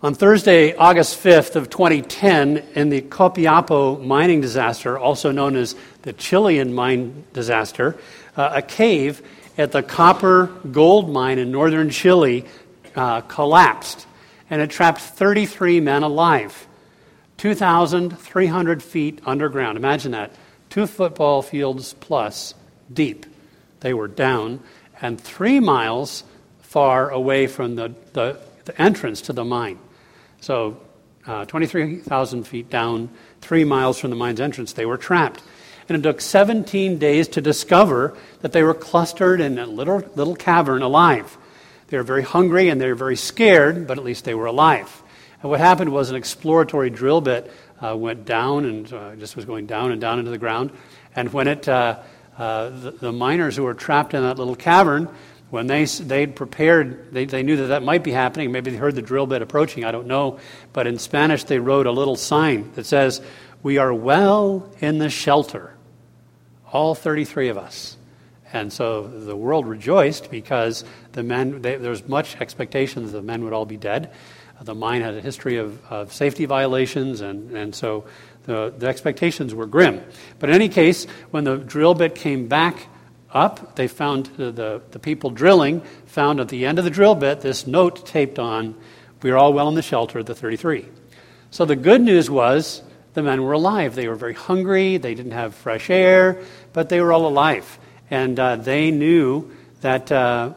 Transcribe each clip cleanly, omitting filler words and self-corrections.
On Thursday, August 5th of 2010, in the Copiapo mining disaster, also known as the Chilean mine disaster, a cave at the copper gold mine in northern Chile collapsed, and it trapped 33 men alive, 2,300 feet underground. Imagine that, 2 football fields plus deep. They were down, and 3 miles far away from the entrance to the mine. So 23,000 feet down, 3 miles from the mine's entrance, they were trapped. And it took 17 days to discover that they were clustered in a little cavern alive. They were very hungry and they were very scared, but at least they were alive. And what happened was an exploratory drill bit went down and just was going down and down into the ground. And when the miners who were trapped in that little cavern, when they'd prepared, they knew that might be happening. Maybe they heard the drill bit approaching, I don't know. But in Spanish, they wrote a little sign that says, "We are well in the shelter, all 33 of us." And so the world rejoiced because the men, there was much expectation that the men would all be dead. The mine had a history of safety violations, and so the expectations were grim. But in any case, when the drill bit came back up, they found the people drilling found at the end of the drill bit this note taped on, "We are all well in the shelter, the 33." So the good news was the men were alive. They were very hungry. They didn't have fresh air, but they were all alive. And they knew that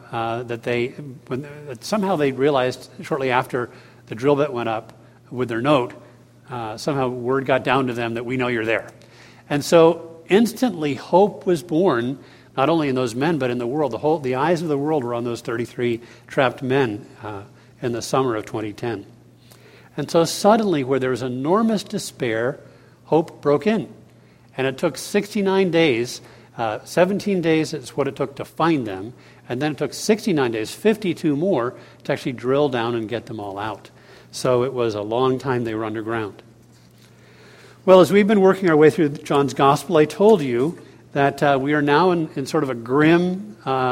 somehow they realized shortly after the drill bit went up with their note, somehow word got down to them that we know you're there. And so instantly hope was born, not only in those men, but in the world. The eyes of the world were on those 33 trapped men in the summer of 2010. And so suddenly, where there was enormous despair, hope broke in. And it took 69 days, 17 days is what it took to find them, and then it took 69 days, 52 more, to actually drill down and get them all out. So it was a long time they were underground. Well, as we've been working our way through John's Gospel, I told you that we are now in sort of a grim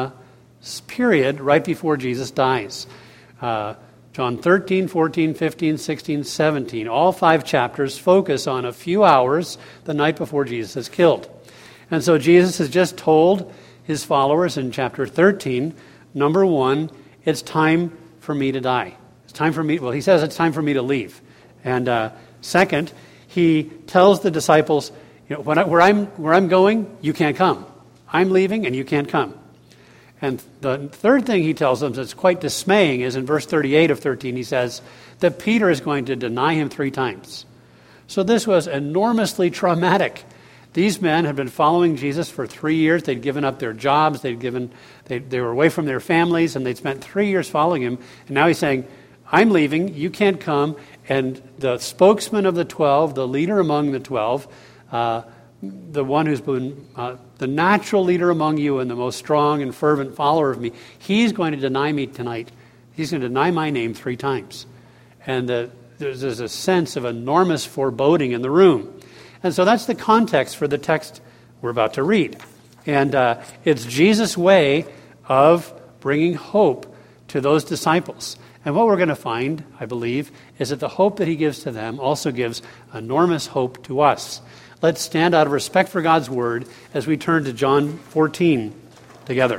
period right before Jesus dies. John 13, 14, 15, 16, 17, all 5 chapters focus on a few hours the night before Jesus is killed. And so Jesus has just told his followers in chapter 13, number 1, it's time for me to die. It's time for me, well, he says it's time for me to leave. And second, he tells the disciples, where I'm going, you can't come. I'm leaving and you can't come. And the third thing he tells them that's quite dismaying is in verse 38 of 13, he says that Peter is going to deny him 3 times. So this was enormously traumatic. These men had been following Jesus for 3 years. They'd given up their jobs. They were away from their families, and they'd spent 3 years following him. And now he's saying, I'm leaving, you can't come. And the spokesman of the 12, the leader among the 12, the one who's been the natural leader among you and the most strong and fervent follower of me, he's going to deny me tonight. He's going to deny my name 3 times. And there's a sense of enormous foreboding in the room. And so that's the context for the text we're about to read. And it's Jesus' way of bringing hope to those disciples. And what we're going to find, I believe, is that the hope that he gives to them also gives enormous hope to us. Let's stand out of respect for God's word as we turn to John 14 together.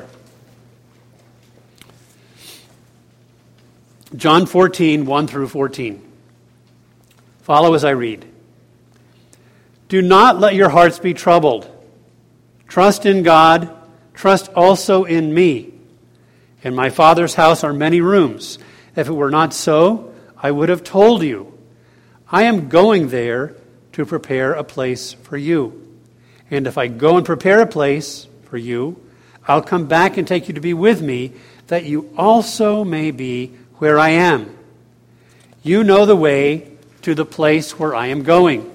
John 14, 1 through 14. Follow as I read. Do not let your hearts be troubled. Trust in God. Trust also in me. In my Father's house are many rooms. If it were not so, I would have told you. I am going there to prepare a place for you. And if I go and prepare a place for you, I'll come back and take you to be with me, that you also may be where I am. You know the way to the place where I am going.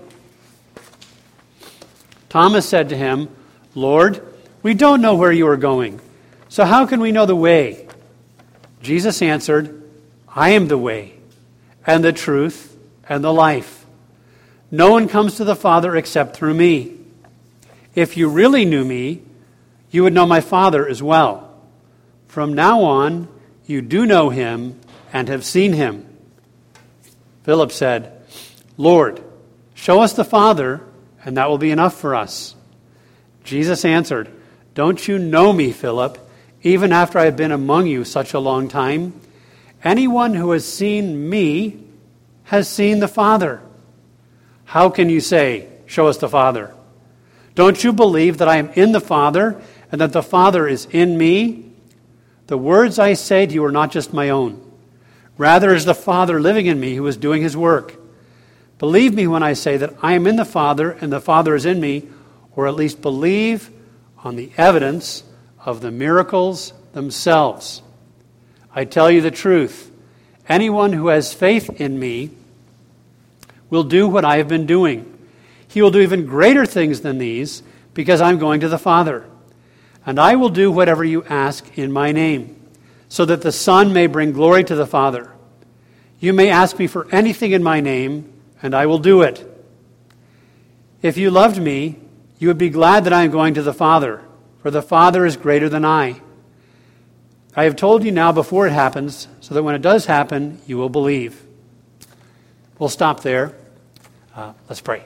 Thomas said to him, Lord, we don't know where you are going, so how can we know the way? Jesus answered, I am the way, and the truth, and the life. No one comes to the Father except through me. If you really knew me, you would know my Father as well. From now on, you do know him and have seen him. Philip said, "Lord, show us the Father, and that will be enough for us." Jesus answered, "Don't you know me, Philip, even after I have been among you such a long time? Anyone who has seen me has seen the Father. How can you say, 'Show us the Father'? Don't you believe that I am in the Father and that the Father is in me? The words I say to you are not just my own. Rather is the Father living in me who is doing his work. Believe me when I say that I am in the Father and the Father is in me, or at least believe on the evidence of the miracles themselves. I tell you the truth. Anyone who has faith in me will do what I have been doing. He will do even greater things than these, because I'm going to the Father. And I will do whatever you ask in my name, so that the Son may bring glory to the Father. You may ask me for anything in my name, and I will do it. If you loved me, you would be glad that I am going to the Father, for the Father is greater than I. I have told you now before it happens, so that when it does happen, you will believe." We'll stop there. Let's pray.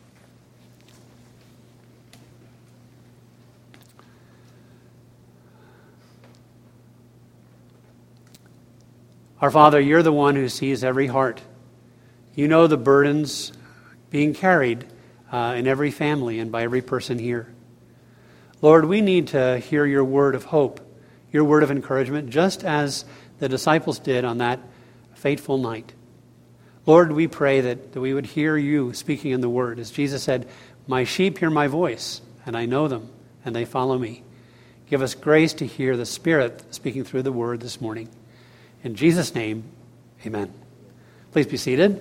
Our Father, you're the one who sees every heart. You know the burdens being carried in every family and by every person here. Lord, we need to hear your word of hope, your word of encouragement, just as the disciples did on that fateful night. Lord, we pray that we would hear you speaking in the word. As Jesus said, "My sheep hear my voice, and I know them, and they follow me." Give us grace to hear the Spirit speaking through the word this morning. In Jesus' name, amen. Please be seated.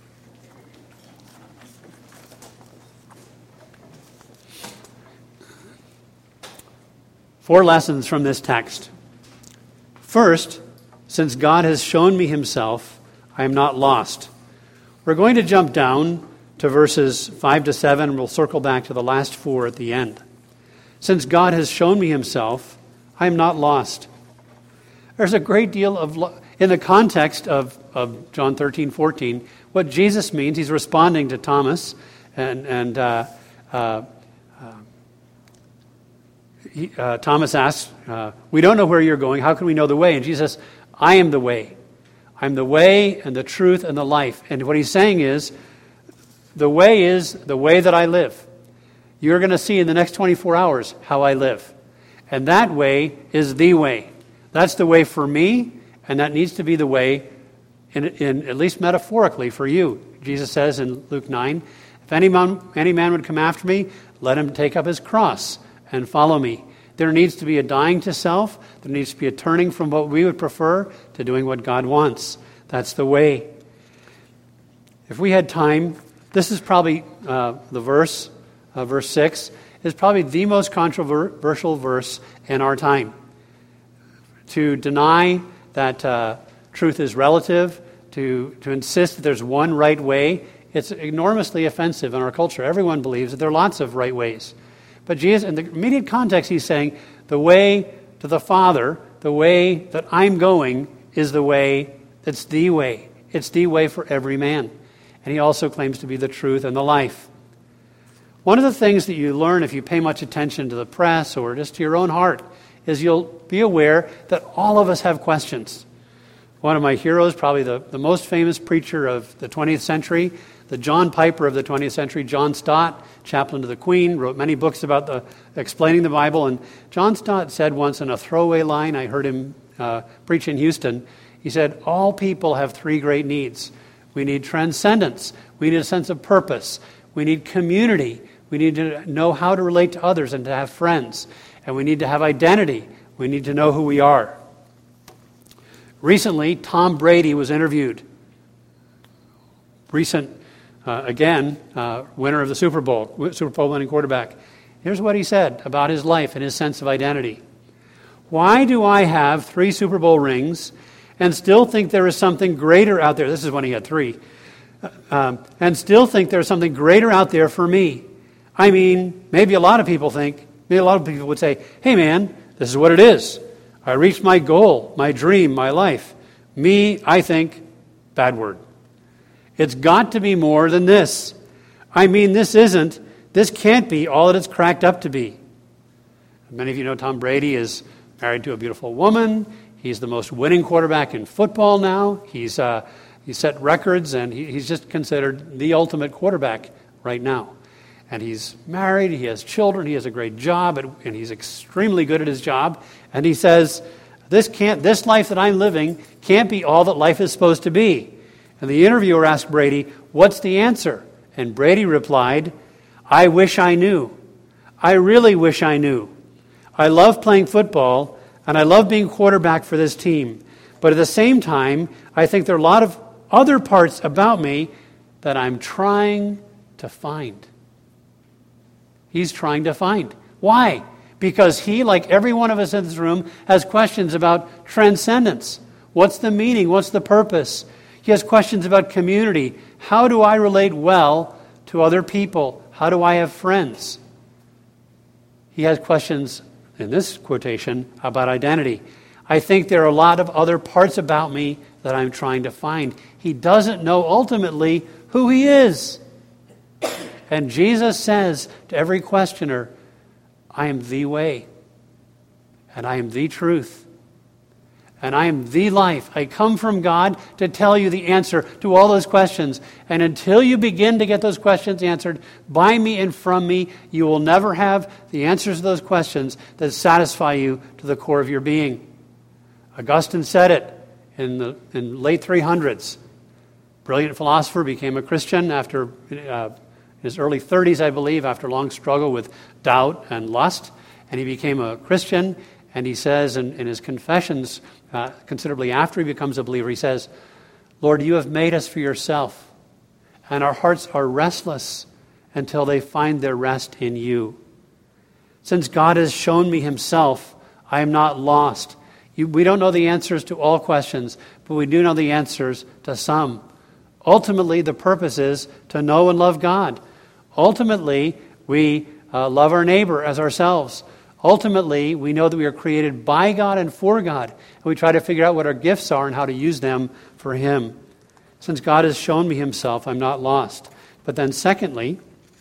Four lessons from this text. First, since God has shown me himself, I am not lost. We're going to jump down to verses 5 to 7, and we'll circle back to the last four at the end. Since God has shown me himself, I am not lost. There's a great deal of, in the context of John 13:14, what Jesus means. He's responding to Thomas, and Thomas asks, "We don't know where you're going. How can we know the way?" And Jesus says, "I am the way. I'm the way and the truth and the life." And what he's saying is the way that I live. You're going to see in the next 24 hours how I live. And that way is the way. That's the way for me, and that needs to be the way, in at least metaphorically, for you. Jesus says in Luke 9, "If any man would come after me, let him take up his cross and follow me." There needs to be a dying to self. There needs to be a turning from what we would prefer to doing what God wants. That's the way. If we had time, this is probably the verse 6, is probably the most controversial verse in our time. To deny that truth is relative, to insist that there's one right way, it's enormously offensive in our culture. Everyone believes that there are lots of right ways. But Jesus, in the immediate context, he's saying the way to the Father, the way that I'm going, is the way that's the way. It's the way for every man. And he also claims to be the truth and the life. One of the things that you learn if you pay much attention to the press or just to your own heart is you'll be aware that all of us have questions. One of my heroes, probably the most famous preacher of the 20th century, the John Piper of the 20th century, John Stott, chaplain to the Queen, wrote many books about explaining the Bible. And John Stott said once in a throwaway line, I heard him preach in Houston, he said, "All people have three great needs. We need transcendence. We need a sense of purpose. We need community. We need to know how to relate to others and to have friends. And we need to have identity. We need to know who we are." Recently, Tom Brady was interviewed. Winner of the Super Bowl winning quarterback. Here's what he said about his life and his sense of identity. "Why do I have 3 Super Bowl rings and still think there is something greater out there?" This is when he had 3. "And still think there's something greater out there for me. I mean, maybe a lot of people would say, hey man, this is what it is. I reached my goal, my dream, my life. Me, I think, bad word. It's got to be more than this. I mean, this can't be all that it's cracked up to be. Many of you know Tom Brady is married to a beautiful woman. He's the most winning quarterback in football now. He's set records, and he's just considered the ultimate quarterback right now. And he's married, he has children, he has a great job, and he's extremely good at his job. And he says, this life that I'm living can't be all that life is supposed to be. And the interviewer asked Brady, what's the answer? And Brady replied, I wish I knew. I really wish I knew. I love playing football, and I love being quarterback for this team. But at the same time, I think there are a lot of other parts about me that I'm trying to find. He's trying to find. Why? Because he, like every one of us in this room, has questions about transcendence. What's the meaning? What's the purpose? He has questions about community. How do I relate well to other people? How do I have friends? He has questions, in this quotation, about identity. I think there are a lot of other parts about me that I'm trying to find. He doesn't know ultimately who he is. And Jesus says to every questioner, I am the way, and I am the truth, and I am the life. I come from God to tell you the answer to all those questions. And until you begin to get those questions answered by me and from me, you will never have the answers to those questions that satisfy you to the core of your being. Augustine said it in late 300s. Brilliant philosopher, became a Christian after his early 30s, I believe, after a long struggle with doubt and lust. And he became a Christian, and he says in his confessions, considerably after he becomes a believer, he says, Lord, you have made us for yourself, and our hearts are restless until they find their rest in you. Since God has shown me himself, I am not lost. We don't know the answers to all questions, but we do know the answers to some. Ultimately, the purpose is to know and love God. Ultimately, we love our neighbor as ourselves. Ultimately, we know that we are created by God and for God, and we try to figure out what our gifts are and how to use them for him. Since God has shown me himself, I'm not lost. But then secondly,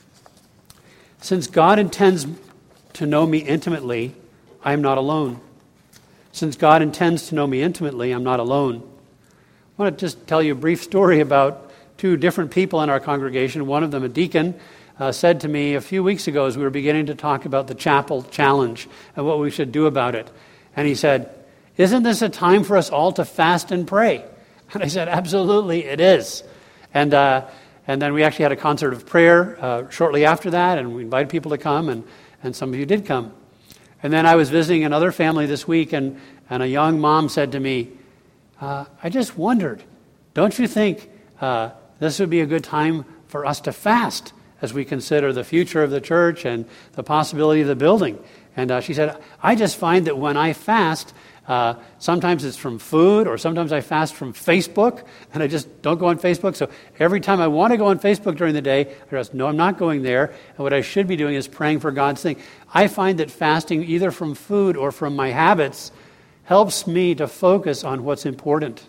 since God intends to know me intimately, I am not alone. Since God intends to know me intimately, I'm not alone. I want to just tell you a brief story about two different people in our congregation. One of them, a deacon, said to me a few weeks ago as we were beginning to talk about the chapel challenge and what we should do about it. And he said, isn't this a time for us all to fast and pray? And I said, absolutely, it is. And then we actually had a concert of prayer shortly after that, and we invited people to come, and some of you did come. And then I was visiting another family this week, and a young mom said to me, I just wondered, don't you think this would be a good time for us to fast as we consider the future of the church and the possibility of the building? And she said, I just find that when I fast, sometimes it's from food, or sometimes I fast from Facebook, and I just don't go on Facebook. So every time I want to go on Facebook during the day, I realize, no, I'm not going there. And what I should be doing is praying for God's thing. I find that fasting, either from food or from my habits, helps me to focus on what's important.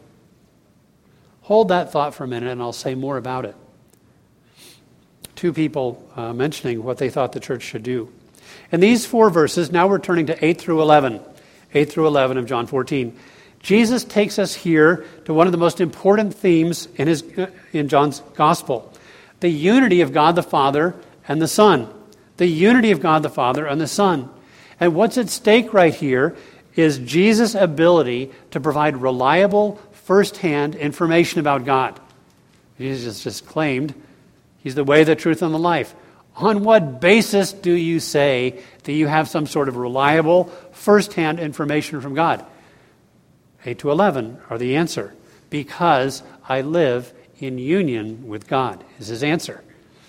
Hold that thought for a minute, and I'll say more about it. Two people mentioning what they thought the church should do. In these 4 verses, now we're turning to 8 through 11. 8 through 11 of John 14. Jesus takes us here to one of the most important themes in John's gospel. The unity of God the Father and the Son. The unity of God the Father and the Son. And what's at stake right here is Jesus' ability to provide reliable, first-hand information about God. Jesus just claimed he's the way, the truth, and the life. On what basis do you say that you have some sort of reliable, first-hand information from God? 8 to 11 are the answer. Because I live in union with God is his answer.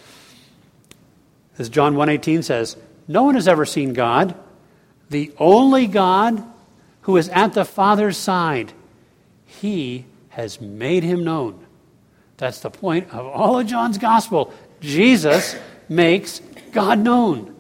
As John 1:18 says, no one has ever seen God. The only God who is at the Father's side, he has made him known. That's the point of all of John's gospel. Jesus makes God known.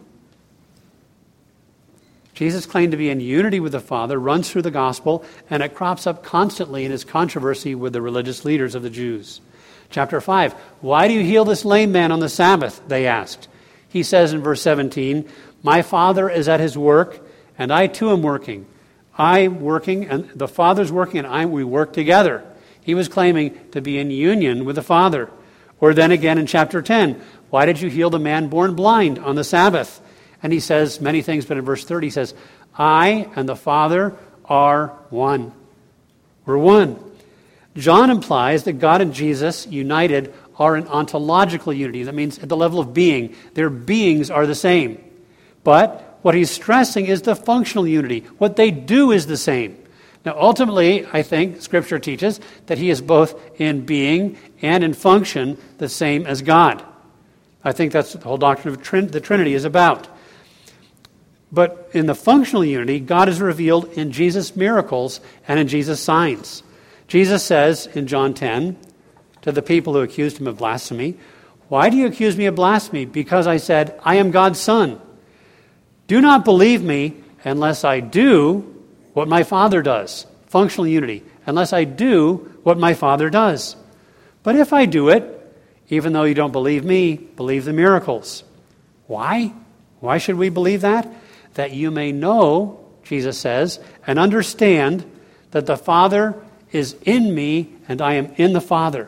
Jesus' claim to be in unity with the Father runs through the gospel, and it crops up constantly in his controversy with the religious leaders of the Jews. Chapter 5, why do you heal this lame man on the Sabbath? They asked. He says in verse 17, my Father is at his work, and I too am working. I'm working, and the Father's working, and we work together. He was claiming to be in union with the Father. Or then again in chapter 10, why did you heal the man born blind on the Sabbath? And he says many things, but in verse 30 he says, I and the Father are one. We're one. John implies that God and Jesus, united, are an ontological unity. That means at the level of being, their beings are the same. But what he's stressing is the functional unity. What they do is the same. Now, ultimately, I think Scripture teaches that he is both in being and in function the same as God. I think that's what the whole doctrine of the Trinity is about. But in the functional unity, God is revealed in Jesus' miracles and in Jesus' signs. Jesus says in John 10 to the people who accused him of blasphemy, why do you accuse me of blasphemy? Because I said, I am God's Son. Do not believe me unless I do what my Father does. Functional unity. Unless I do what my Father does. But if I do it, even though you don't believe me, believe the miracles. Why? Why should we believe that? That you may know, Jesus says, and understand that the Father is in me and I am in the Father.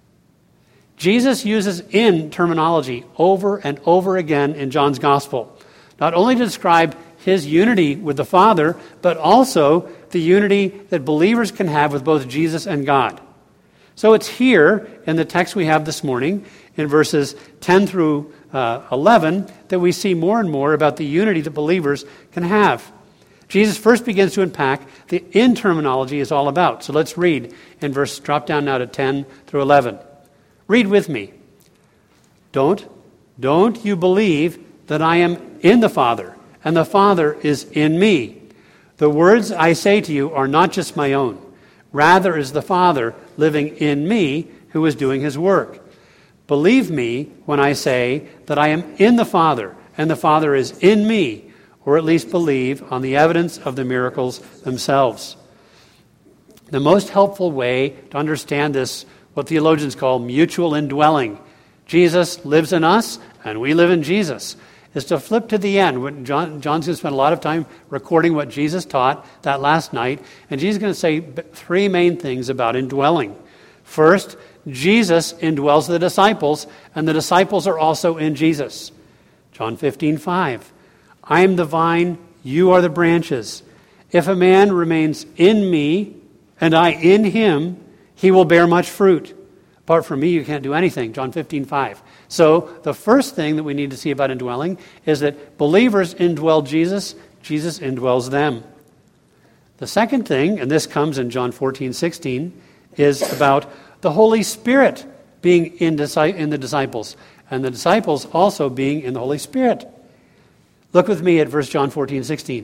Jesus uses in terminology over and over again in John's Gospel, not only to describe his unity with the Father, but also the unity that believers can have with both Jesus and God. So it's here in the text we have this morning, in verses 10 through 11, that we see more and more about the unity that believers can have. Jesus first begins to unpack the in terminology is all about. So let's read in verse, drop down now to 10 through 11. Read with me. Don't you believe that I am in the Father, and the Father is in me? The words I say to you are not just my own. Rather is the Father living in me who is doing his work. Believe me when I say that I am in the Father, and the Father is in me, or at least believe on the evidence of the miracles themselves. The most helpful way to understand this, what theologians call mutual indwelling, Jesus lives in us and we live in Jesus, is to flip to the end. When John's going to spend a lot of time recording what Jesus taught that last night, and Jesus is going to say three main things about indwelling. First, Jesus indwells the disciples, and the disciples are also in Jesus. John 15:5. I am the vine, you are the branches. If a man remains in me, and I in him, he will bear much fruit. Apart from me, you can't do anything. John 15:5. So the first thing that we need to see about indwelling is that believers indwell Jesus, Jesus indwells them. The second thing, and this comes in John 14:16, is about the Holy Spirit being in the disciples, and the disciples also being in the Holy Spirit. Look with me at verse John 14:16.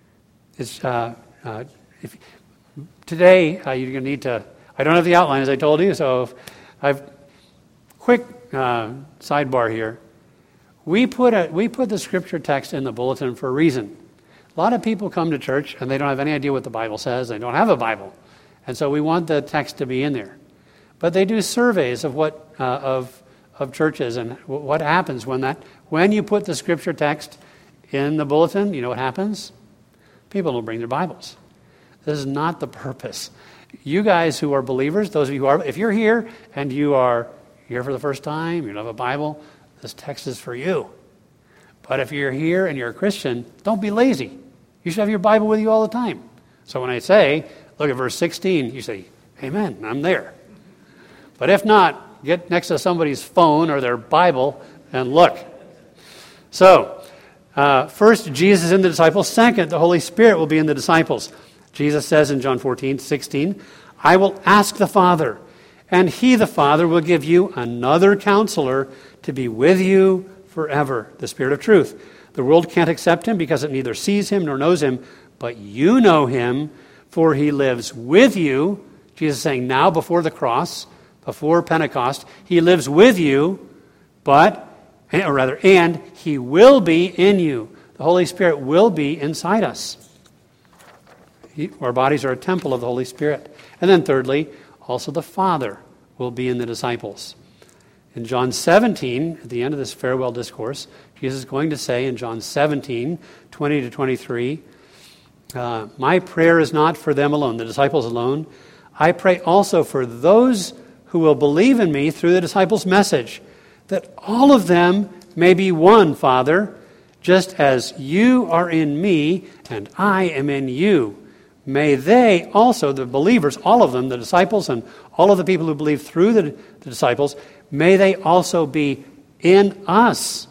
Today, you're going to need to, I don't have the outline as I told you, so quick sidebar here. We put the scripture text in the bulletin for a reason. A lot of people come to church and they don't have any idea what the Bible says. They don't have a Bible. And so we want the text to be in there. But they do surveys of what of churches and what happens when you put the scripture text in the bulletin. You know what happens? People don't bring their Bibles. This is not the purpose. You guys who are believers, those of you who are, if you're here and you are here for the first time, you don't have a Bible, this text is for you. But if you're here and you're a Christian, don't be lazy. You should have your Bible with you all the time. So when I say, look at verse 16, you say, amen, I'm there. But if not, get next to somebody's phone or their Bible and look. So, first, Jesus is in the disciples. Second, the Holy Spirit will be in the disciples. Jesus says in John 14:16, I will ask the Father, and he, the Father, will give you another counselor to be with you forever, the Spirit of truth. The world can't accept him because it neither sees him nor knows him, but you know him, for he lives with you. Jesus is saying now before the cross, before Pentecost, he lives with you, and he will be in you. The Holy Spirit will be inside us. Our bodies are a temple of the Holy Spirit. And then thirdly, also the Father will be in the disciples. In John 17, at the end of this farewell discourse, Jesus is going to say in John 17, 20 to 23, my prayer is not for them alone, the disciples alone. I pray also for those who will believe in me through the disciples' message, that all of them may be one, Father, just as you are in me and I am in you. May they also, the believers, all of them, the disciples and all of the people who believe through the disciples, may they also be in us.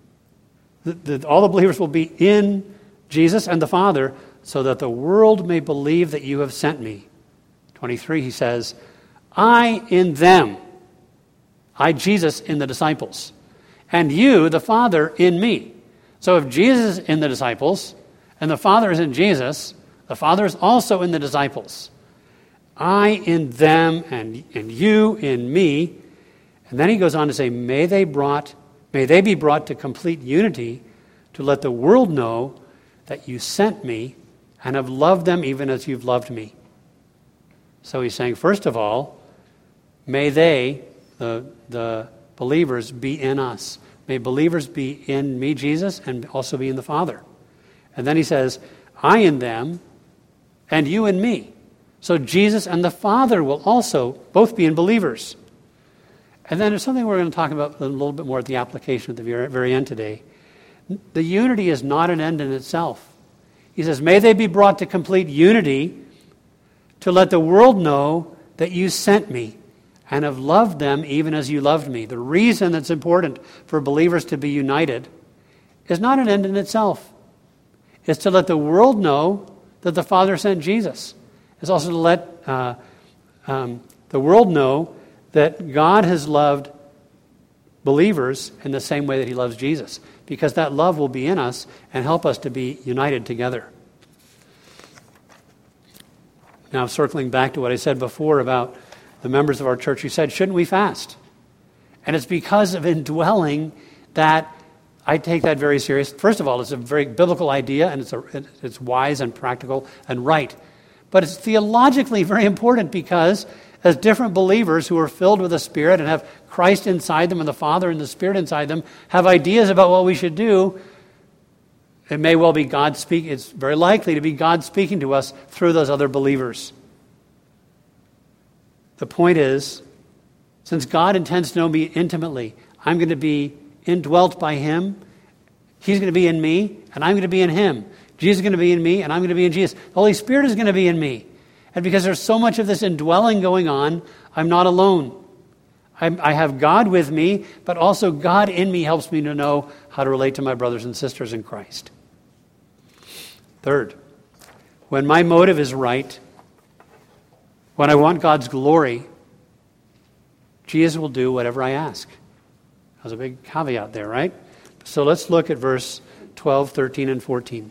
All the believers will be in Jesus and the Father, so that the world may believe that you have sent me. 23, he says, I in them, I, Jesus, in the disciples, and you, the Father, in me. So if Jesus is in the disciples, and the Father is in Jesus, the Father is also in the disciples. I in them, and you in me. And then he goes on to say, may they be brought to complete unity, to let the world know that you sent me and have loved them even as you've loved me. So he's saying, first of all, may they, the believers, be in us. May believers be in me, Jesus, and also be in the Father. And then he says, I in them, and you in me. So Jesus and the Father will also both be in believers. And then there's something we're going to talk about a little bit more at the application at the very end today. The unity is not an end in itself. He says, may they be brought to complete unity, to let the world know that you sent me and have loved them even as you loved me. The reason that's important for believers to be united is not an end in itself. It's to let the world know that the Father sent Jesus. It's also to let the world know that God has loved believers in the same way that he loves Jesus, because that love will be in us and help us to be united together. Now, circling back to what I said before about the members of our church who said, shouldn't we fast? And it's because of indwelling that I take that very serious. First of all, it's a very biblical idea, and it's wise and practical and right. But it's theologically very important, because as different believers who are filled with the Spirit and have Christ inside them and the Father and the Spirit inside them have ideas about what we should do, it may well be God speaking. It's very likely to be God speaking to us through those other believers. The point is, since God intends to know me intimately, I'm going to be indwelt by him. He's going to be in me, and I'm going to be in him. Jesus is going to be in me, and I'm going to be in Jesus. The Holy Spirit is going to be in me. And because there's so much of this indwelling going on, I'm not alone. I have God with me, but also God in me helps me to know how to relate to my brothers and sisters in Christ. Third, when my motive is right, when I want God's glory, Jesus will do whatever I ask. There's a big caveat there, right? So let's look at verse 12, 13, and 14.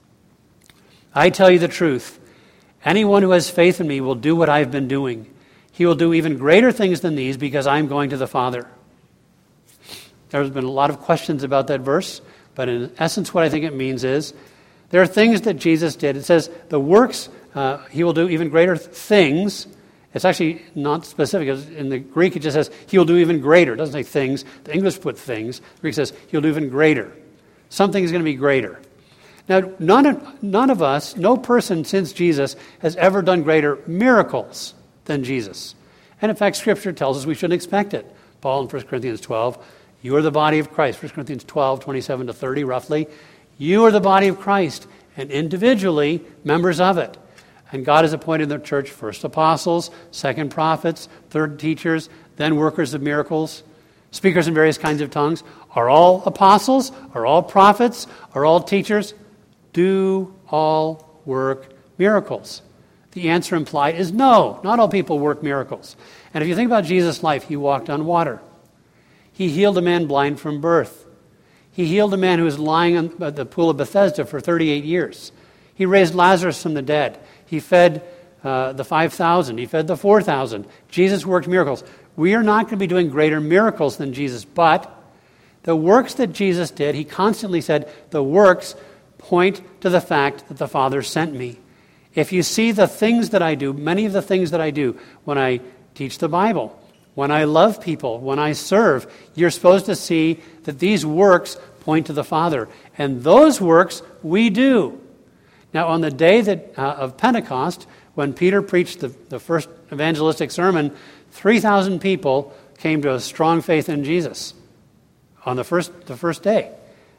I tell you the truth. Anyone who has faith in me will do what I've been doing. He will do even greater things than these, because I'm going to the Father. There's been a lot of questions about that verse, but in essence what I think it means is there are things that Jesus did. It says the works, he will do even greater things. It's actually not specific. In the Greek it just says he will do even greater. It doesn't say things. The English put things. The Greek says he'll do even greater. Something is going to be greater. Now, none of us, no person since Jesus has ever done greater miracles than Jesus. And in fact, Scripture tells us we shouldn't expect it. Paul in 1 Corinthians 12, you are the body of Christ. 1 Corinthians 12, 27 to 30 roughly. You are the body of Christ, and individually members of it. And God has appointed in the church first apostles, second prophets, third teachers, then workers of miracles, speakers in various kinds of tongues. Are all apostles? Are all prophets? Are all teachers? Do all work miracles? The answer implied is no. Not all people work miracles. And if you think about Jesus' life, he walked on water. He healed a man blind from birth. He healed a man who was lying at the pool of Bethesda for 38 years. He raised Lazarus from the dead. He fed the 5,000. He fed the 4,000. Jesus worked miracles. We are not going to be doing greater miracles than Jesus, but the works that Jesus did, he constantly said, the works point to the fact that the Father sent me. If you see the things that I do, many of the things that I do when I teach the Bible, when I love people, when I serve, you're supposed to see that these works point to the Father. And those works we do. Now, on the day of Pentecost, when Peter preached the first evangelistic sermon, 3,000 people came to a strong faith in Jesus on the first day.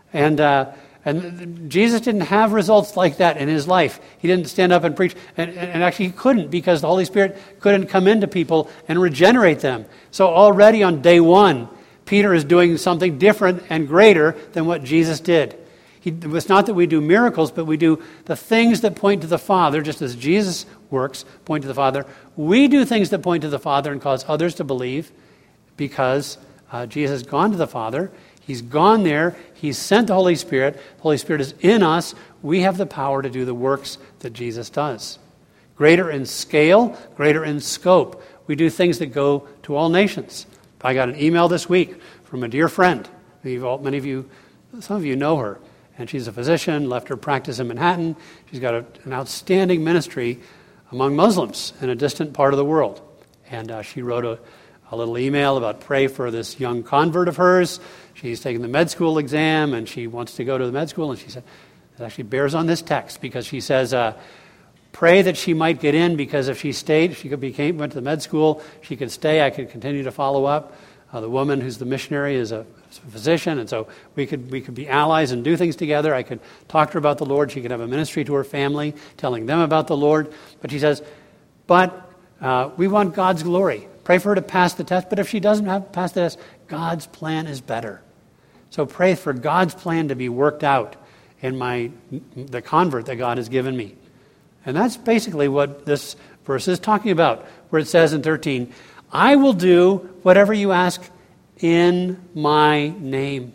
And Jesus didn't have results like that in his life. He didn't stand up and preach. And actually he couldn't, because the Holy Spirit couldn't come into people and regenerate them. So already on day one, Peter is doing something different and greater than what Jesus did. It's not that we do miracles, but we do the things that point to the Father, just as Jesus' works point to the Father. We do things that point to the Father and cause others to believe, because Jesus has gone to the Father. He's gone there. He's sent the Holy Spirit. The Holy Spirit is in us. We have the power to do the works that Jesus does. Greater in scale, greater in scope. We do things that go to all nations. I got an email this week from a dear friend. Many of you, some of you know her. And she's a physician, left her practice in Manhattan. She's got an outstanding ministry among Muslims in a distant part of the world. And she wrote a little email about pray for this young convert of hers. She's taking the med school exam, and she wants to go to the med school. And she said, it actually bears on this text, because she says, pray that she might get in, because if she stayed, went to the med school, she could stay, I could continue to follow up. The woman who's the missionary is a physician, and so we could be allies and do things together. I could talk to her about the Lord. She could have a ministry to her family, telling them about the Lord. But she says, but we want God's glory. Pray for her to pass the test, but if she doesn't pass the test, God's plan is better. So pray for God's plan to be worked out in the convert that God has given me. And that's basically what this verse is talking about, where it says in 13, I will do whatever you ask in my name.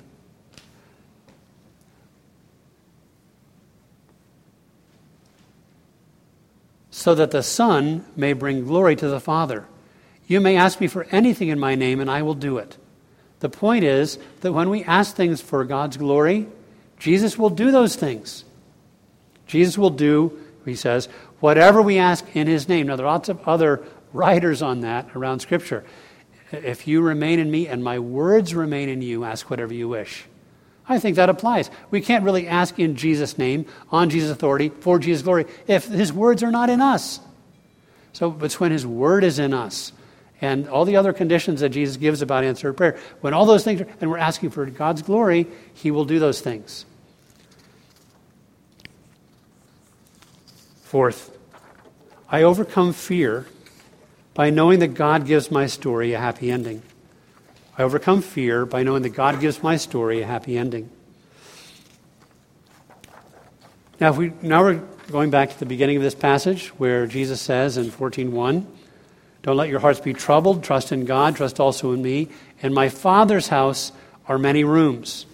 So that the Son may bring glory to the Father. You may ask me for anything in my name, and I will do it. The point is that when we ask things for God's glory, Jesus will do those things. Jesus will do, he says, whatever we ask in his name. Now, there are lots of other writers on that around Scripture. If you remain in me and my words remain in you, ask whatever you wish. I think that applies. We can't really ask in Jesus' name, on Jesus' authority, for Jesus' glory, if his words are not in us. So it's when his word is in us, and all the other conditions that Jesus gives about answered prayer, when all those things are, and we're asking for God's glory, he will do those things. Fourth, I overcome fear by knowing that God gives my story a happy ending. I overcome fear by knowing that God gives my story a happy ending. Now we're going back to the beginning of this passage where Jesus says in 14:1, don't let your hearts be troubled. Trust in God. Trust also in me. In my Father's house are many rooms.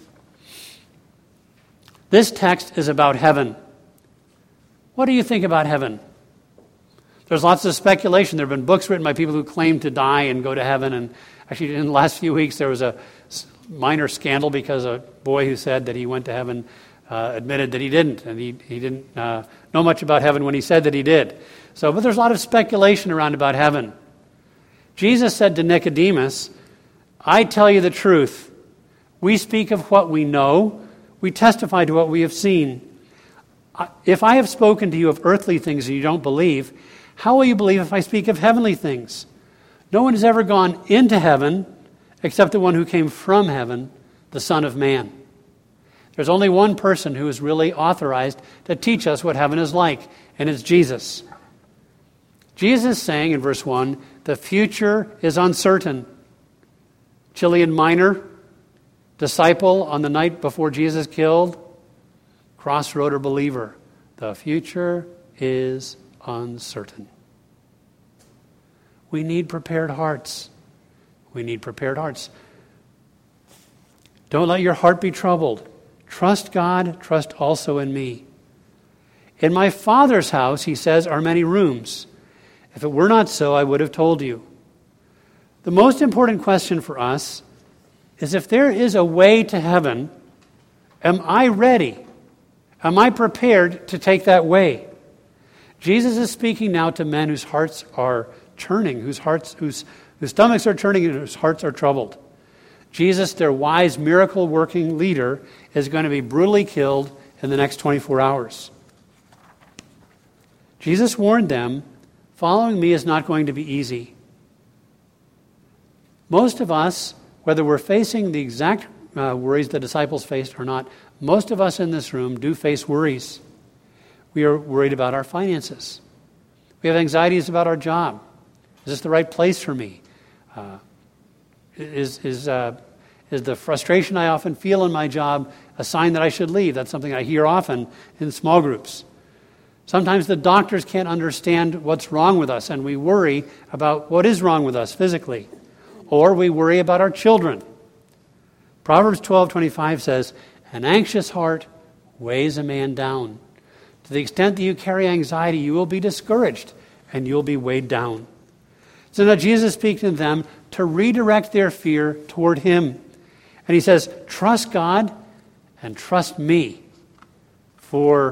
This text is about heaven. What do you think about heaven? There's lots of speculation. There have been books written by people who claim to die and go to heaven. And actually, in the last few weeks, there was a minor scandal because a boy who said that he went to heaven admitted that he didn't. And he didn't know much about heaven when he said that he did. But there's a lot of speculation around about heaven. Jesus said to Nicodemus, I tell you the truth. We speak of what we know. We testify to what we have seen. If I have spoken to you of earthly things and you don't believe, how will you believe if I speak of heavenly things? No one has ever gone into heaven except the one who came from heaven, the Son of Man. There's only one person who is really authorized to teach us what heaven is like, and it's Jesus. Jesus is saying in verse 1, the future is uncertain. Chilean miner, disciple on the night before Jesus killed, crossroader believer. The future is uncertain. We need prepared hearts. We need prepared hearts. Don't let your heart be troubled. Trust God, trust also in me. In my Father's house, he says, are many rooms. If it were not so, I would have told you. The most important question for us is if there is a way to heaven, am I ready? Am I prepared to take that way? Jesus is speaking now to men whose hearts are turning, whose whose stomachs are turning and whose hearts are troubled. Jesus, their wise, miracle-working leader, is going to be brutally killed in the next 24 hours. Jesus warned them, following me is not going to be easy. Most of us, whether we're facing the exact worries the disciples faced or not, most of us in this room do face worries. We are worried about our finances. We have anxieties about our job. Is this the right place for me? Is the frustration I often feel in my job a sign that I should leave? That's something I hear often in small groups. Sometimes the doctors can't understand what's wrong with us, and we worry about what is wrong with us physically. Or we worry about our children. Proverbs 12:25 says, "An anxious heart weighs a man down." To the extent that you carry anxiety, you will be discouraged and you'll be weighed down. So now Jesus speaks to them to redirect their fear toward him. And he says, trust God and trust me. For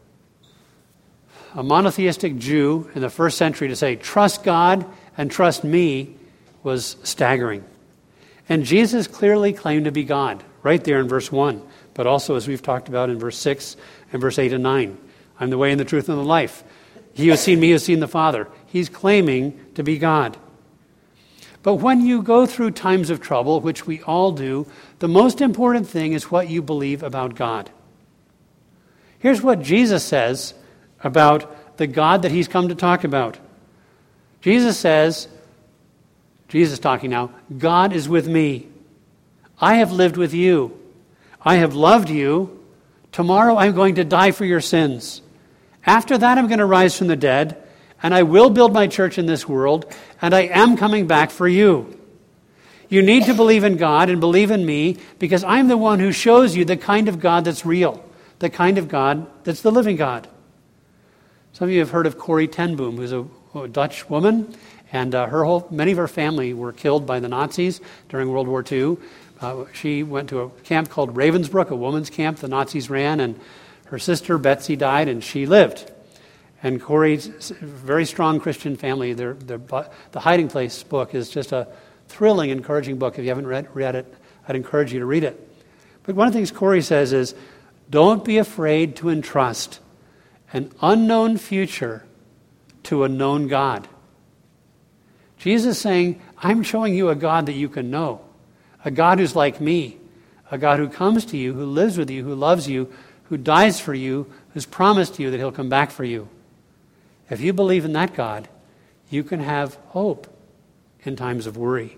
a monotheistic Jew in the first century to say, trust God and trust me, was staggering. And Jesus clearly claimed to be God, right there in verse 1, but also as we've talked about in verse 6 and verse 8 and 9. I'm the way and the truth and the life. He who has seen me has seen the Father. He's claiming to be God. But when you go through times of trouble, which we all do, the most important thing is what you believe about God. Here's what Jesus says about the God that he's come to talk about. Jesus says, Jesus talking now, God is with me. I have lived with you. I have loved you. Tomorrow I'm going to die for your sins. After that I'm going to rise from the dead, and I will build my church in this world, and I am coming back for you. You need to believe in God and believe in me, because I'm the one who shows you the kind of God that's real, the kind of God that's the living God. Some of you have heard of Corrie ten Boom, who's a Dutch woman, and many of her family were killed by the Nazis during World War II. She went to a camp called Ravensbrück, a woman's camp the Nazis ran, and her sister Betsy died, and she lived. And Corrie's very strong Christian family, the Hiding Place book is just a thrilling, encouraging book. If you haven't read it, I'd encourage you to read it. But one of the things Corrie says is, don't be afraid to entrust an unknown future to a known God. Jesus is saying, I'm showing you a God that you can know, a God who's like me, a God who comes to you, who lives with you, who loves you, who dies for you, who's promised you that he'll come back for you. If you believe in that God, you can have hope in times of worry.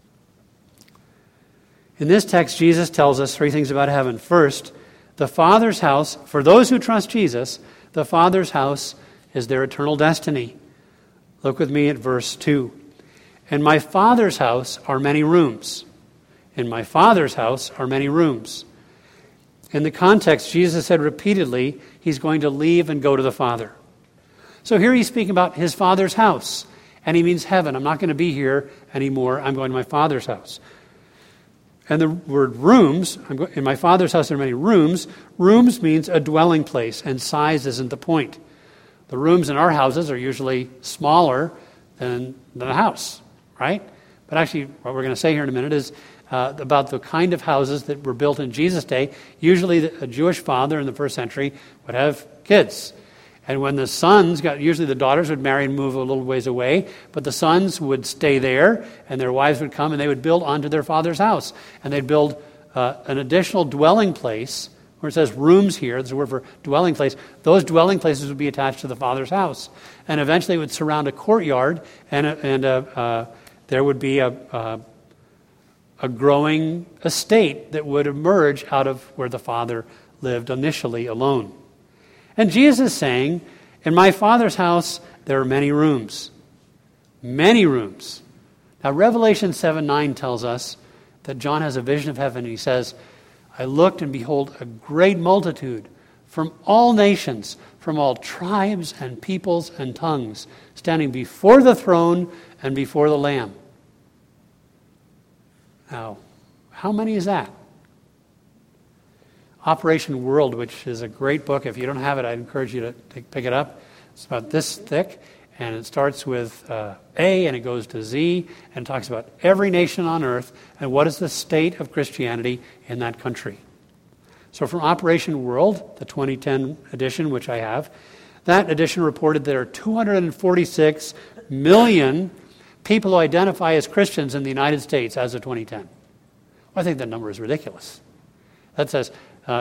In this text, Jesus tells us three things about heaven. First, the Father's house, for those who trust Jesus, the Father's house is their eternal destiny. Look with me at verse 2. In my Father's house are many rooms. In my Father's house are many rooms. In the context, Jesus said repeatedly, he's going to leave and go to the Father. So here he's speaking about his Father's house, and he means heaven. I'm not going to be here anymore. I'm going to my Father's house. And the word rooms, in my Father's house there are many rooms. Rooms means a dwelling place, and size isn't the point. The rooms in our houses are usually smaller than a house, right? But actually, what we're going to say here in a minute is about the kind of houses that were built in Jesus' day. Usually a Jewish father in the first century would have kids. And when the sons usually the daughters would marry and move a little ways away, but the sons would stay there, and their wives would come, and they would build onto their father's house. And they'd build an additional dwelling place, where it says rooms here, there's a word for dwelling place. Those dwelling places would be attached to the father's house. And eventually it would surround a courtyard, and there would be a growing estate that would emerge out of where the father lived initially alone. And Jesus is saying, in my Father's house, there are many rooms. Many rooms. Now, Revelation 7:9 tells us that John has a vision of heaven. He says, I looked and behold a great multitude from all nations, from all tribes and peoples and tongues, standing before the throne and before the Lamb. Now, how many is that? Operation World, which is a great book. If you don't have it, I'd encourage you to pick it up. It's about this thick, And it starts with A and it goes to Z and talks about every nation on earth and what is the state of Christianity in that country. So from Operation World, the 2010 edition, which I have, that edition reported there are 246 million people who identify as Christians in the United States as of 2010. Well, I think that number is ridiculous. That says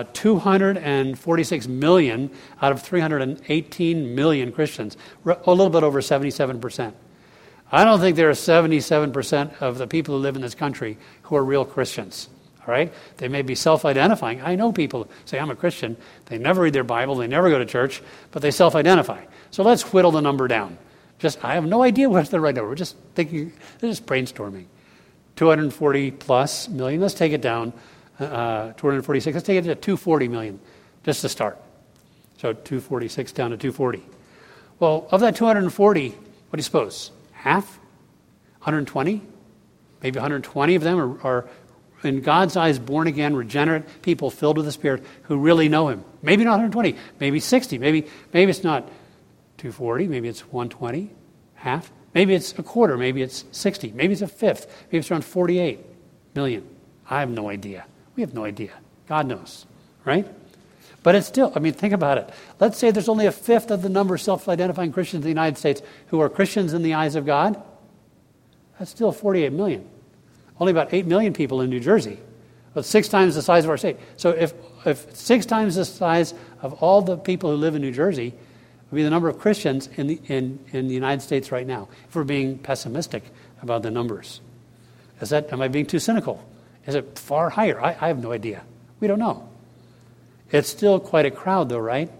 246 million out of 318 million Christians, a little bit over 77%. I don't think there are 77% of the people who live in this country who are real Christians. All right? They may be self-identifying. I know people who say, I'm a Christian. They never read their Bible. They never go to church, but they self-identify. So let's whittle the number down. I have no idea what's the right number. We're just thinking, we're just brainstorming. 240 plus million. Let's take it down. 246. Let's take it to 240 million, just to start. So 246 down to 240. Well, of that 240, what do you suppose? Half? 120? Maybe 120 of them are in God's eyes, born-again, regenerate people filled with the Spirit who really know Him. Maybe not 120, maybe 60, maybe it's not 240, maybe it's 120, half. Maybe it's a quarter, maybe it's 60, maybe it's a fifth, maybe it's around 48 million. I have no idea. We have no idea. God knows, right? But it's still, think about it. Let's say there's only a fifth of the number of self-identifying Christians in the United States who are Christians in the eyes of God. That's still 48 million. Only about 8 million people in New Jersey. That's 6 times the size of our state. So if 6 times the size of all the people who live in New Jersey would be the number of Christians in the United States right now, if we're being pessimistic about the numbers. Am I being too cynical? Is it far higher? I have no idea. We don't know. It's still quite a crowd though, right?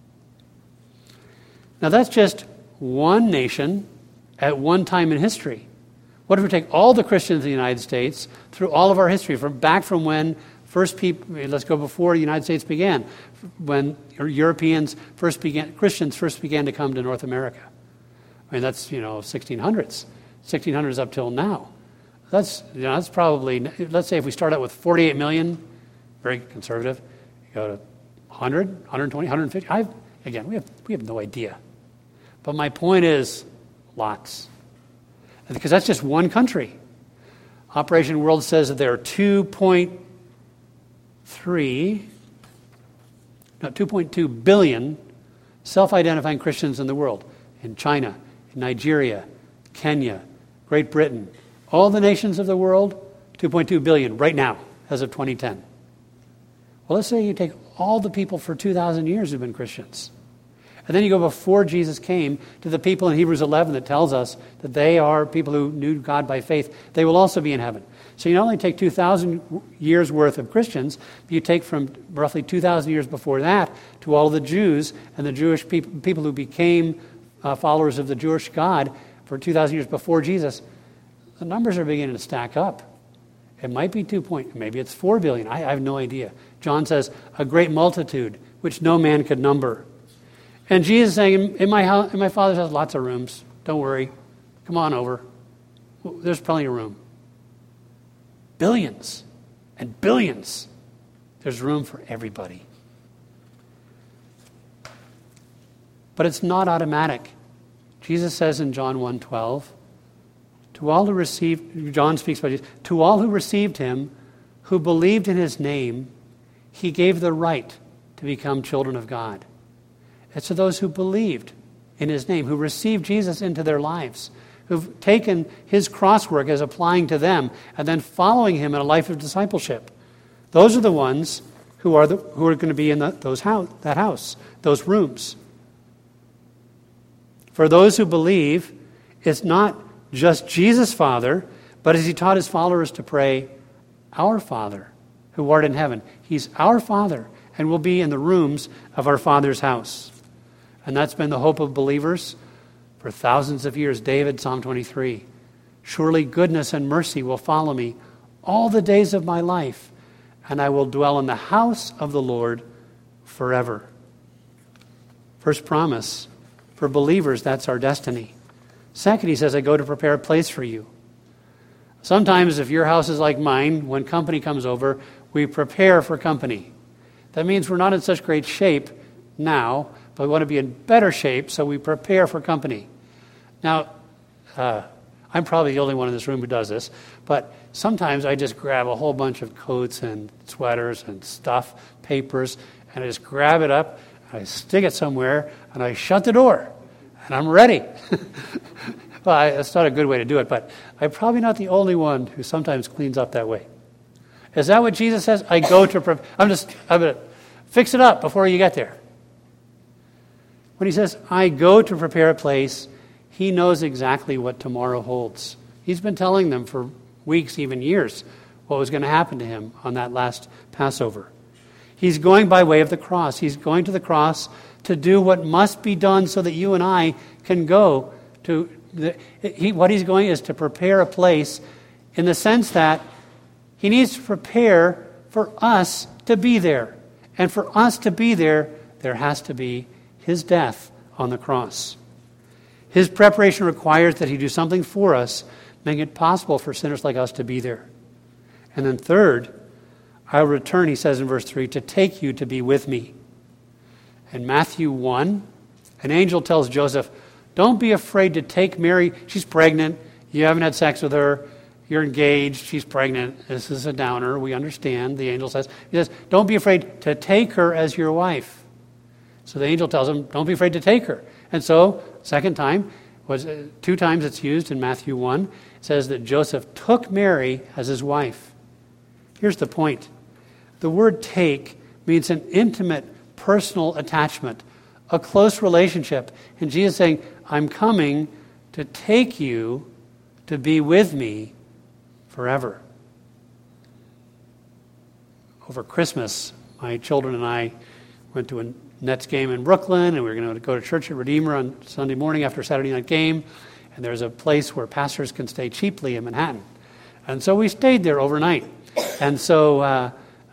Now that's just one nation at one time in history. What if we take all the Christians in the United States through all of our history, from when let's go before the United States began, when Christians first began to come to North America. That's 1600s up till now. That's probably, let's say if we start out with 48 million, very conservative, you go to 100, 120, 150. We have no idea. But my point is, lots. Because that's just one country. Operation World says that there are 2.2 billion self-identifying Christians in the world. In China, in Nigeria, Kenya, Great Britain, all the nations of the world, 2.2 billion right now, as of 2010. Well, let's say you take all the people for 2,000 years who've been Christians. And then you go before Jesus came to the people in Hebrews 11 that tells us that they are people who knew God by faith. They will also be in heaven. So you not only take 2,000 years worth of Christians, but you take from roughly 2,000 years before that to all of the Jews and the Jewish people who became followers of the Jewish God for 2,000 years before Jesus. The numbers are beginning to stack up. It might be maybe it's 4 billion. I have no idea. John says, a great multitude, which no man could number. And Jesus is saying, in my Father's house, lots of rooms. Don't worry. Come on over. There's plenty of room. Billions and billions. There's room for everybody. But it's not automatic. Jesus says in John 1:12, John speaks about Jesus, to all who received him, who believed in his name, he gave the right to become children of God. It's to those who believed in his name, who received Jesus into their lives, who've taken his cross work as applying to them and then following him in a life of discipleship. Those are the ones who are going to be in that house, those rooms. For those who believe, it's not just Jesus' Father, but as he taught his followers to pray, our Father, who art in heaven. He's our Father and will be in the rooms of our Father's house. And that's been the hope of believers for thousands of years. David, Psalm 23, surely goodness and mercy will follow me all the days of my life, and I will dwell in the house of the Lord forever. First promise, for believers, that's our destiny. Second, he says, I go to prepare a place for you. Sometimes if your house is like mine, when company comes over, we prepare for company. That means we're not in such great shape now, but we want to be in better shape, so we prepare for company. Now, I'm probably the only one in this room who does this, but sometimes I just grab a whole bunch of coats and sweaters and stuff, papers, and I just grab it up, I stick it somewhere, and I shut the door, and I'm ready. Well, that's not a good way to do it, but I'm probably not the only one who sometimes cleans up that way. Is that what Jesus says? I'm going to fix it up before you get there. When he says, I go to prepare a place, he knows exactly what tomorrow holds. He's been telling them for weeks, even years, what was going to happen to him on that last Passover. He's going by way of the cross. He's going to the cross to do what must be done so that you and I can go to... what he's going is to prepare a place in the sense that he needs to prepare for us to be there. And for us to be there, there has to be his death on the cross. His preparation requires that he do something for us, making it possible for sinners like us to be there. And then third, I will return, he says in verse 3, to take you to be with me. In Matthew 1, an angel tells Joseph, don't be afraid to take Mary. She's pregnant. You haven't had sex with her. You're engaged. She's pregnant. This is a downer. We understand, the angel says. He says, don't be afraid to take her as your wife. So the angel tells him, don't be afraid to take her. And so, second time, two times it's used in Matthew 1. It says that Joseph took Mary as his wife. Here's the point. The word take means an intimate, personal attachment, a close relationship. And Jesus is saying, I'm coming to take you to be with me forever. Over Christmas, my children and I went to a Nets game in Brooklyn, and we were going to go to church at Redeemer on Sunday morning after Saturday night game. And there's a place where pastors can stay cheaply in Manhattan. And so we stayed there overnight. And so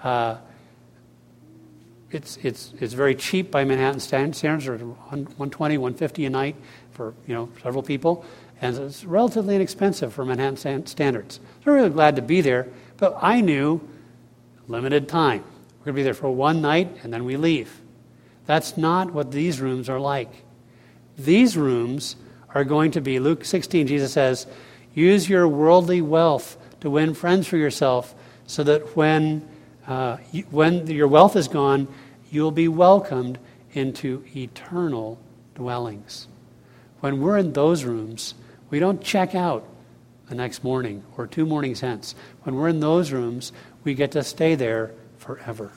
it's very cheap by Manhattan standards, or $120, $150 a night for several people, and it's relatively inexpensive for Manhattan standards. So we're really glad to be there, but I knew limited time. We're going to be there for one night and then we leave. That's not what these rooms are like. These rooms are going to be, Luke 16, Jesus says, use your worldly wealth to win friends for yourself, so that when your wealth is gone, you'll be welcomed into eternal dwellings. When we're in those rooms, we don't check out the next morning or 2 mornings hence. When we're in those rooms, we get to stay there forever.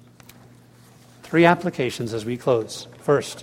3 applications as we close. First,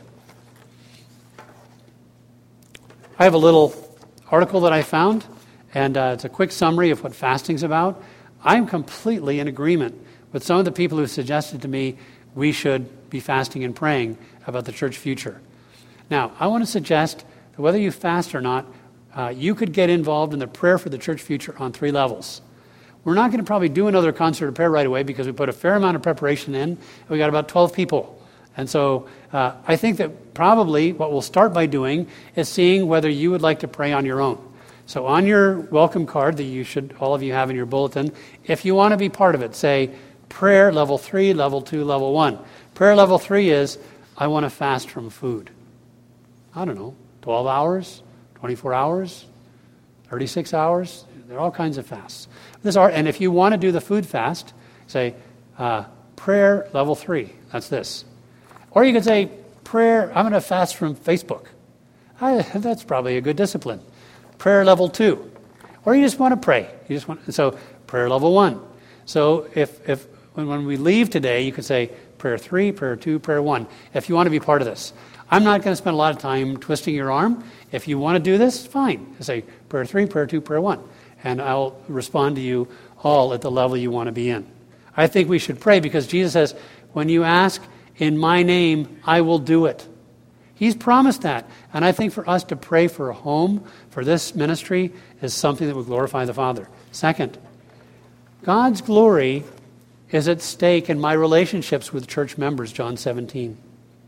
I have a little article that I found, and it's a quick summary of what fasting's about. I'm completely in agreement with some of the people who suggested to me we should be fasting and praying about the church future. Now, I want to suggest that whether you fast or not, you could get involved in the prayer for the church future on 3 levels. We're not going to probably do another concert of prayer right away because we put a fair amount of preparation in, and we got about 12 people. And so I think that probably what we'll start by doing is seeing whether you would like to pray on your own. So on your welcome card that you should, all of you have in your bulletin, if you want to be part of it, say prayer level 3, level 2, level 1. Prayer level 3 is, I want to fast from food. I don't know, 12 hours, 24 hours, 36 hours. There are all kinds of fasts. And if you want to do the food fast, say prayer level 3. That's this. Or you could say prayer, I'm going to fast from Facebook. That's probably a good discipline. Prayer level 2. Or you just want to pray. So prayer level 1. So if when we leave today, you could say prayer 3, prayer 2, prayer 1, if you want to be part of this. I'm not going to spend a lot of time twisting your arm. If you want to do this, fine. Say prayer 3, prayer 2, prayer 1. And I'll respond to you all at the level you want to be in. I think we should pray because Jesus says, when you ask in my name, I will do it. He's promised that. And I think for us to pray for a home, for this ministry, is something that will glorify the Father. Second, God's glory is at stake in my relationships with church members, John 17.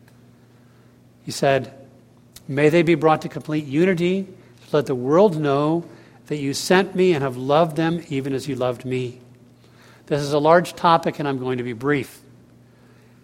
He said, may they be brought to complete unity, to let the world know that you sent me and have loved them even as you loved me. This is a large topic and I'm going to be brief.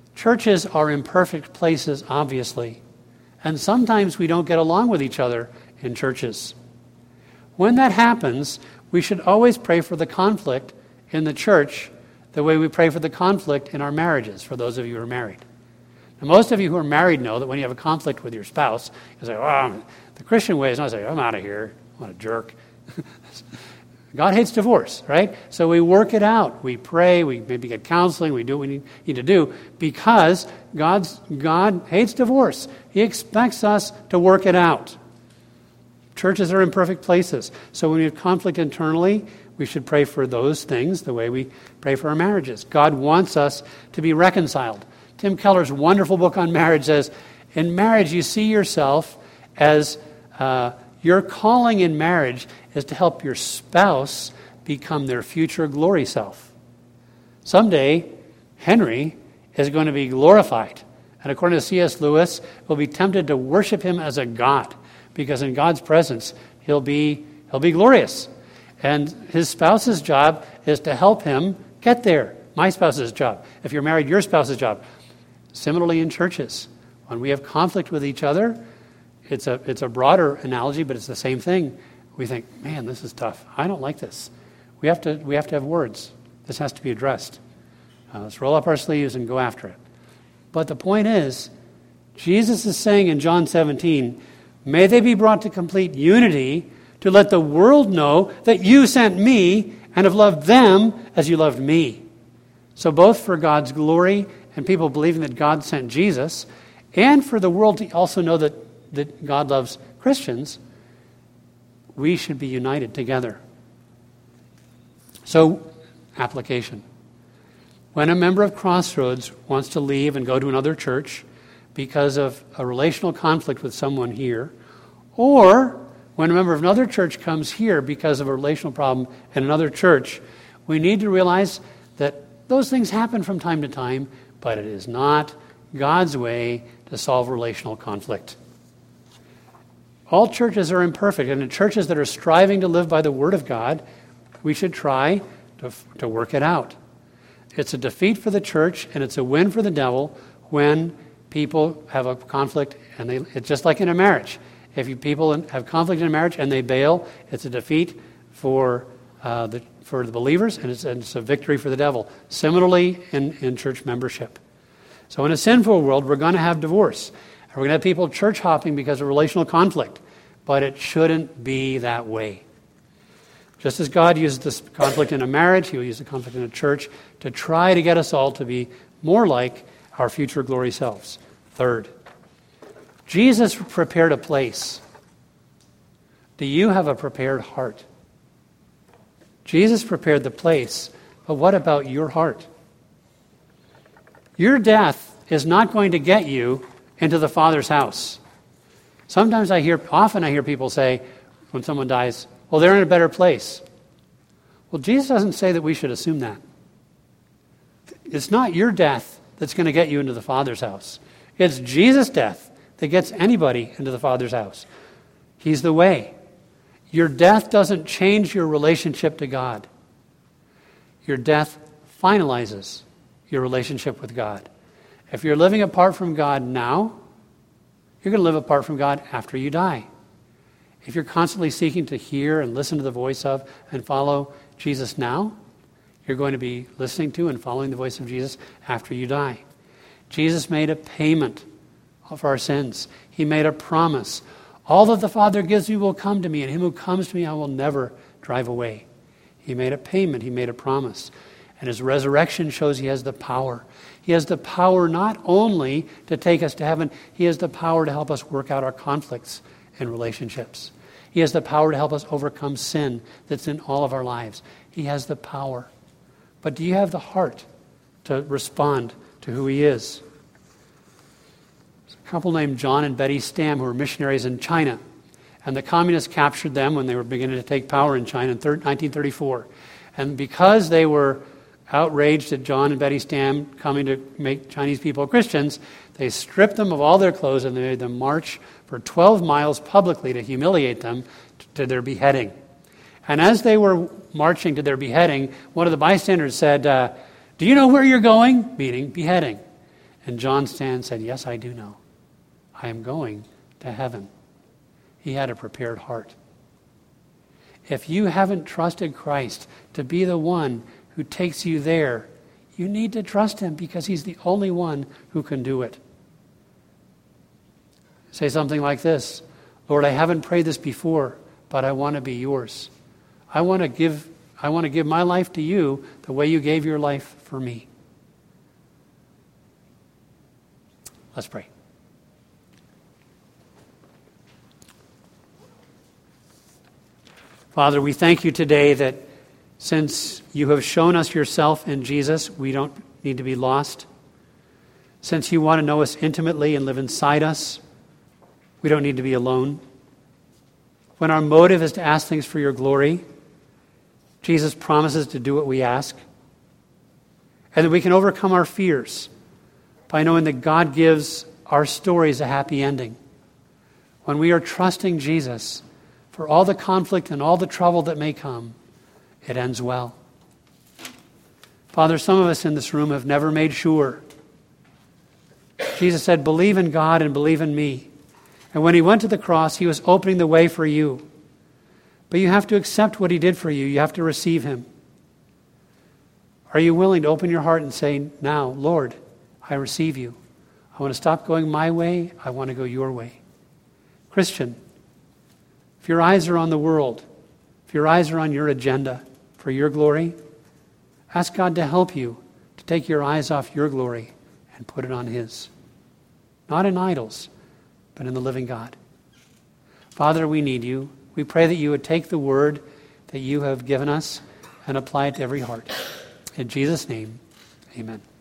Churches are imperfect places, obviously. And sometimes we don't get along with each other in churches. When that happens, we should always pray for the conflict in the church the way we pray for the conflict in our marriages, for those of you who are married. Now, most of you who are married know that when you have a conflict with your spouse, you say, oh, the Christian way is not say, I'm out of here, what a jerk. God hates divorce, right? So we work it out. We pray, we maybe get counseling, we do what we need to do because God hates divorce. He expects us to work it out. Churches are imperfect places. So when we have conflict internally, we should pray for those things the way we pray for our marriages. God wants us to be reconciled. Tim Keller's wonderful book on marriage says, in marriage you see yourself as your calling in marriage is to help your spouse become their future glory self. Someday, Henry is going to be glorified. And according to C.S. Lewis, we'll be tempted to worship him as a god, because in God's presence, he'll be glorious. And his spouse's job is to help him get there. My spouse's job. If you're married, your spouse's job. Similarly in churches, when we have conflict with each other, it's a broader analogy, but it's the same thing. We think, man, this is tough. I don't like this. We have to have words. This has to be addressed. Let's roll up our sleeves and go after it. But the point is, Jesus is saying in John 17, may they be brought to complete unity to let the world know that you sent me and have loved them as you loved me. So both for God's glory and people believing that God sent Jesus, and for the world to also know that God loves Christians, we should be united together. So, application. When a member of Crossroads wants to leave and go to another church because of a relational conflict with someone here, or when a member of another church comes here because of a relational problem in another church, we need to realize that those things happen from time to time, but it is not God's way to solve relational conflict. All churches are imperfect, and in churches that are striving to live by the Word of God, we should try to work it out. It's a defeat for the church, and it's a win for the devil when people have a conflict, and it's just like in a marriage. If people have conflict in a marriage and they bail, it's a defeat for the believers, and it's a victory for the devil. Similarly, in church membership. So in a sinful world, we're going to have divorce. We're going to have people church hopping because of relational conflict. But it shouldn't be that way. Just as God used this conflict in a marriage, He will use the conflict in a church to try to get us all to be more like our future glory selves. Third, Jesus prepared a place. Do you have a prepared heart? Jesus prepared the place, but what about your heart? Your death is not going to get you into the Father's house. Often I hear people say, when someone dies, well, they're in a better place. Well, Jesus doesn't say that we should assume that. It's not your death that's going to get you into the Father's house. It's Jesus' death that gets anybody into the Father's house. He's the way. Your death doesn't change your relationship to God. Your death finalizes your relationship with God. If you're living apart from God now, you're going to live apart from God after you die. If you're constantly seeking to hear and listen to the voice of and follow Jesus now, you're going to be listening to and following the voice of Jesus after you die. Jesus made a payment of our sins. He made a promise. All that the Father gives me will come to me, and him who comes to me I will never drive away. He made a payment. He made a promise. And his resurrection shows he has the power. He has the power not only to take us to heaven, he has the power to help us work out our conflicts and relationships. He has the power to help us overcome sin that's in all of our lives. He has the power. But do you have the heart to respond to who he is? There's a couple named John and Betty Stam who were missionaries in China. And the communists captured them when they were beginning to take power in China in 1934. And because they were outraged at John and Betty Stam coming to make Chinese people Christians, they stripped them of all their clothes and they made them march for 12 miles publicly to humiliate them to their beheading. And as they were marching to their beheading, one of the bystanders said, do you know where you're going? Meaning beheading. And John Stam said, yes, I do know. I am going to heaven. He had a prepared heart. If you haven't trusted Christ to be the one who takes you there, you need to trust him because he's the only one who can do it. Say something like this: Lord, I haven't prayed this before, but I want to be yours. I want to give my life to you the way you gave your life for me. Let's pray. Father, we thank you today that since you have shown us yourself in Jesus, we don't need to be lost. Since you want to know us intimately and live inside us, we don't need to be alone. When our motive is to ask things for your glory, Jesus promises to do what we ask. And that we can overcome our fears by knowing that God gives our stories a happy ending. When we are trusting Jesus for all the conflict and all the trouble that may come, it ends well. Father, some of us in this room have never made sure. Jesus said, believe in God and believe in me. And when he went to the cross, he was opening the way for you. But you have to accept what he did for you. You have to receive him. Are you willing to open your heart and say, now, Lord, I receive you. I want to stop going my way. I want to go your way. Christian, if your eyes are on the world, if your eyes are on your agenda for your glory, ask God to help you to take your eyes off your glory and put it on his. Not in idols, but in the living God. Father, we need you. We pray that you would take the word that you have given us and apply it to every heart. In Jesus' name, amen.